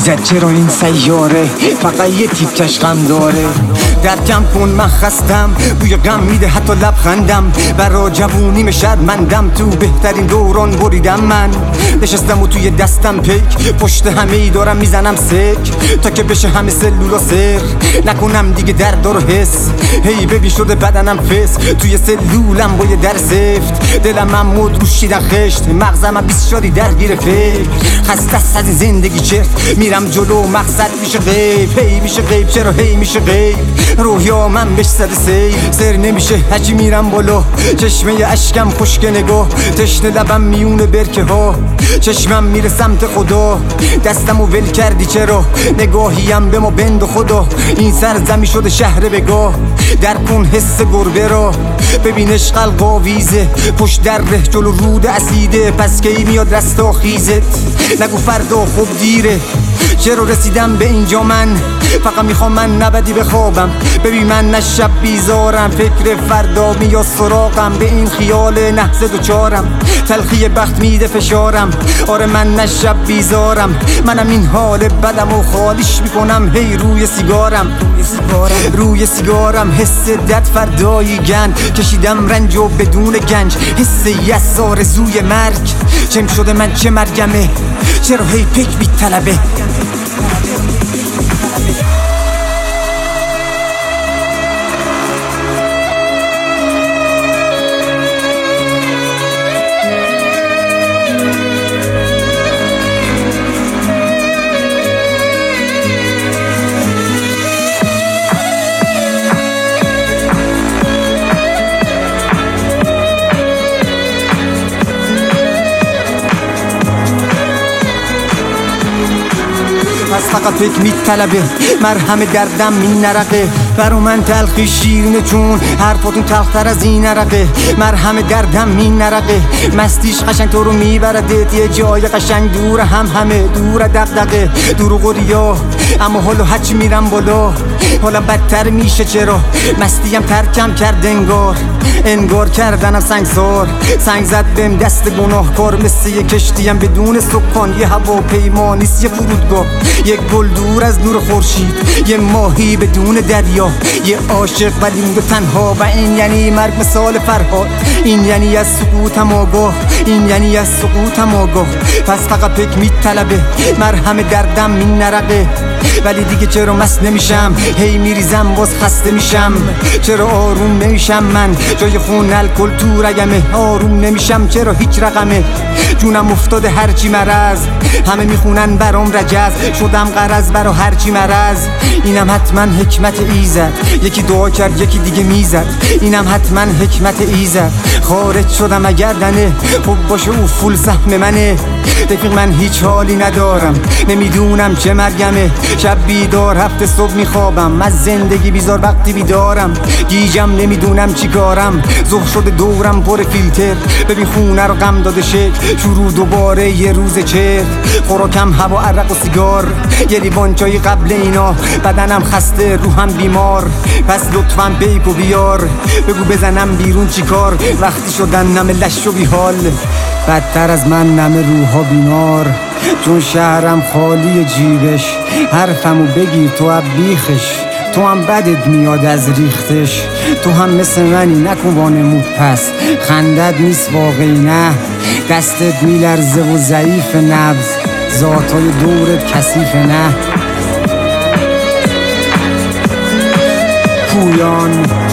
ایزد چرا این سیاره فقط یه تیپکش غم داره؟ درکم کن من خستم، بوی غم میده حتی لبخندم. برا جوونیم شرمندم، تو بهترین دوران بریدم من. نشستم و توی دستم پیک، پشت همه ای دارم میزنم سک تا که بشه همه سلولا سر. نکنم دیگه درد رو حس، هی ببین شده بدنم فس. توی سلولم با یه در زفت، دلم هم مد روشیدن خشت. مغزم هم بیست شادی درگیر فکر، خسته است از این زندگی چرت. میرم جلو مقصد میشه غیب، هی میشه غیب. چرا هی میشه غیب؟ روحیا من بهش زده سیب. سر نمیشه هرچی میرم بالا، چشمه اشکم خشک نگاه. تشنه لبم میونه برکه ها، چشمم میره سمت خدا. دستمو ول کردی چرا؟ نگاهیم به ما بند خدا. این سرزمی شده شهر بگاه، در کن حس گربه را. ببین عشق القاویزه، پشت در ره جلو رود اسیده. پس کی میاد رستاخیزت؟ نگو فردا خوب دیره. چرا رسیدم به اینجا من؟ فقط میخوام من نبدی بخوابم. ببین من نه شب بیزارم، فکر فردا میاد سراغم. به این خیال نحس دوچارم، تلخی بخت میده فشارم. آره من نه شب بیزارم، منم این حال بدم و خالیش میکنم. هی روی سیگارم حس دد فردایی گند. کشیدم رنج و بدون گنج، حس یس آرزوی مرگ. چم شده من چه مرگمه؟ چرا هی پیک بی طلبه؟ پس فقط فکر میطلبه، مرهم دردم می نرقه. برا من تلخی شیرینه چون حرفاتون تلختر از این عرقه. مرهم دردم می نرقه، مستیش قشنگ تو رو میبردت. یه جای قشنگ دور همه دور دغدغه دور و غریا. اما حالا هرچی میرم بالا حالا بدتر میشه. چرا؟ مستیم ترکم کرد انگار کردنم سنگسار. سنگ زد بهم دست گناهکار، مثل یه کشتیم بدون سکان. یه هواپیما نیست یه فرودگاه، یک گل دور از نور خورشید. یه ماهی بدون دریا، یه عاشق ولی مونده تنها. و این یعنی مرگ مثال فرهاد، این یعنی از سقوطم آگاه، این یعنی از سقوطم آگاه. پس فقط پک میطلبه، مرهم دردم می نرقه. ولی دیگه چرا مست نمیشم؟ هی میریزم باز خسته میشم. چرا آروم نمیشم من؟ جای خون الکل تو رگمه. آروم نمیشم چرا؟ هیچ رقمه. جونم افتاده هرچی مرز، همه میخونن برام رجز. شدم غرض برا هرچی مرز. اینم حتما حکمت ایزد، یکی دعا کرد یکی دیگه میزد. اینم حتما حکمت ایزد. خارج شدم اگر دنه، خب باشه او فول سهم منه. رفیق من هیچ حالی ندارم، نمیدونم چه مرگمه. شب بیدار هفته صبح میخوابم، از زندگی بیزار وقتی بیدارم. گیجم نمیدونم چی کارم، ظهر شده دورم پر فیلتر. ببین خونه رو غم داده شکل، شروع دوباره یه روز چرت. خوراکم هوا عرق و سیگار، یه لیوان چای قبل اینا. بدنم خسته روحم بیمار، پس لطفاً بیکو بیار. بگو بزنم بیرون چی کار؟ وقتی شدن نمه لش و بیحال، بدتر از من نمه روحا بیمار. چون شهرم خالی جیبش، حرفمو بگیر تو اب بیخش. تو هم بدت میاد از ریختش، تو هم مثل منی نکن وانمود. پس خندت نیست واقعی نه، دستت میلرزه و ضعیف نبض. ذاتای دورت کثیف نه. پویان